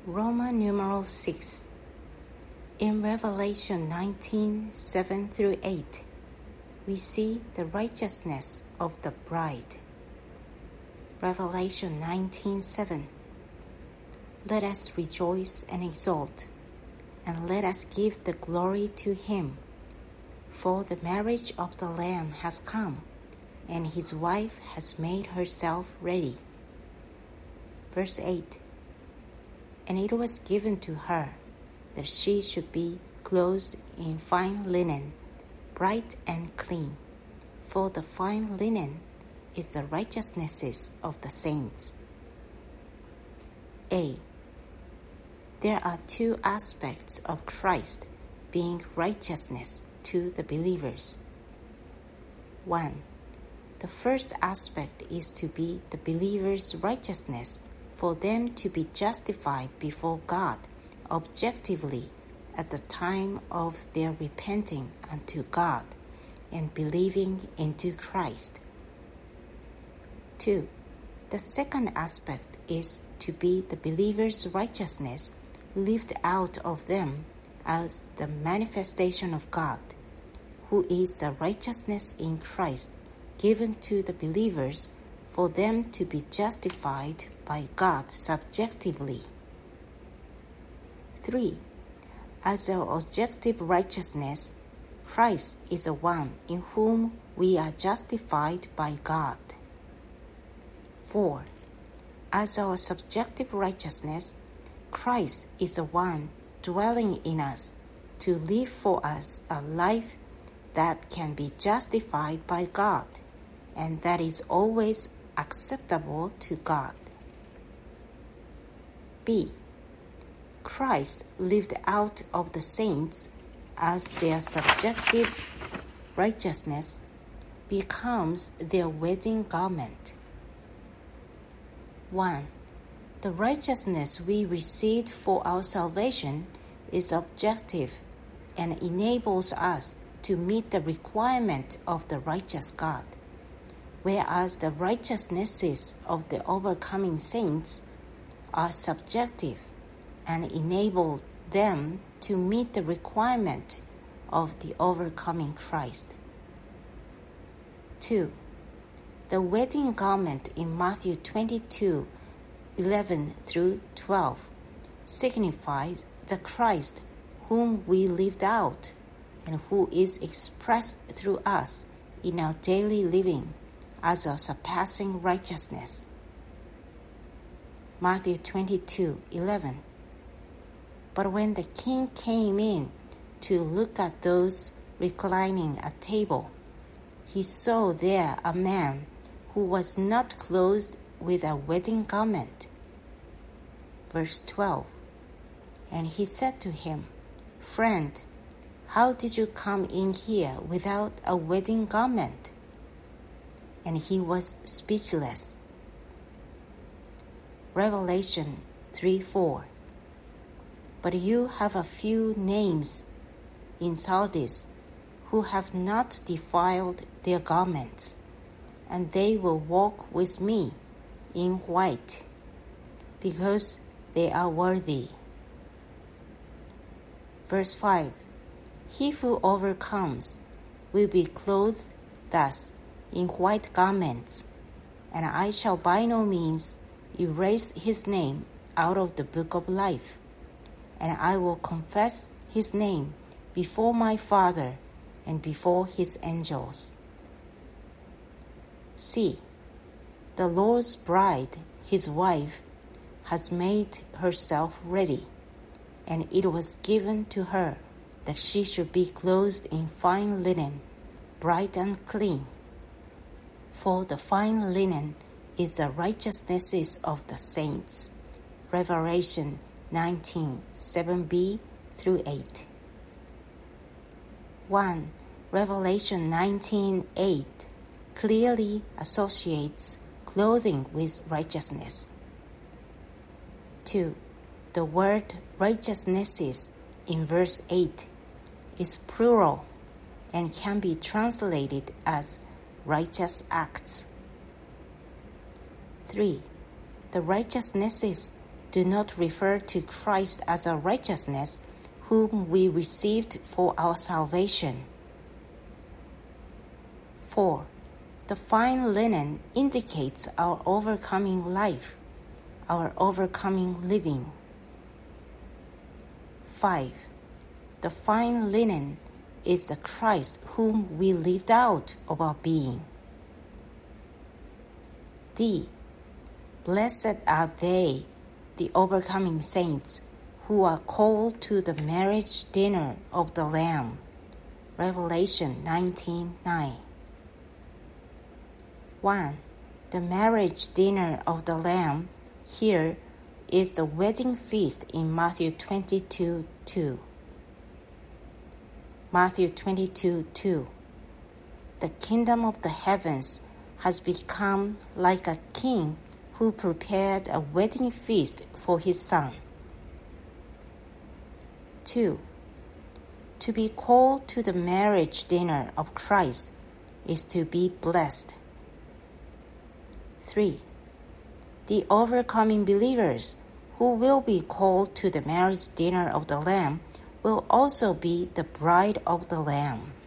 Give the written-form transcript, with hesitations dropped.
Roman numeral 6. In Revelation 19:7-8, we see the righteousness of the bride. Revelation 19:7. Let us rejoice and exult, and let us give the glory to him, for the marriage of the Lamb has come, and his wife has made herself ready. Verse 8. And it was given to her that she should be clothed in fine linen, bright and clean, for the fine linen is the righteousnesses of the saints. A. There are two aspects of Christ being righteousness to the believers. 1. The first aspect is to be the believer's righteousness, for them to be justified before God objectively at the time of their repenting unto God and believing into Christ. 2. The second aspect is to be the believer's righteousness lived out of them as the manifestation of God, who is the righteousness in Christ given to the believers for them to be justified by God subjectively. 3. As our objective righteousness, Christ is the one in whom we are justified by God. 4. As our subjective righteousness, Christ is the one dwelling in us to live for us a life that can be justified by God and that is always acceptable to God. B. Christ lived out of the saints as their subjective righteousness becomes their wedding garment. 1. The righteousness we received for our salvation is objective and enables us to meet the requirement of the righteous God, whereas the righteousnesses of the overcoming saints are subjective and enable them to meet the requirement of the overcoming Christ. 2. The wedding garment in Matthew 22:11-12 signifies the Christ whom we lived out and who is expressed through us in our daily living as our surpassing righteousness. Matthew 22:11. But when the king came in to look at those reclining at table, he saw there a man who was not clothed with a wedding garment. Verse 12. And he said to him, Friend, how did you come in here without a wedding garment? And he was speechless. Revelation 3:4. But you have a few names in Sardis who have not defiled their garments, and they will walk with me in white, because they are worthy. Verse 5. He who overcomes will be clothed thus in white garments, and I shall by no means erase his name out of the book of life, and I will confess his name before my Father and before his angels. See, the Lord's bride, his wife, has made herself ready, and it was given to her that she should be clothed in fine linen, bright and clean. For the fine linen is the righteousnesses of the saints. Revelation 19:7b-8. 1. Revelation 19:8 clearly associates clothing with righteousness. 2. The word righteousnesses in verse 8 is plural and can be translated as righteous acts. 3. The righteousnesses do not refer to Christ as a righteousness whom we received for our salvation. 4. The fine linen indicates our overcoming life, our overcoming living. 5. The fine linen is the Christ whom we lived out of our being. D. Blessed are they, the overcoming saints, who are called to the marriage dinner of the Lamb. Revelation 19:9. 1. The marriage dinner of the Lamb here is the wedding feast in Matthew 22:2. Matthew 22:2. The kingdom of the heavens has become like a king who prepared a wedding feast for his son. 2. To be called to the marriage dinner of Christ is to be blessed. 3. The overcoming believers who will be called to the marriage dinner of the Lamb will also be the bride of the Lamb.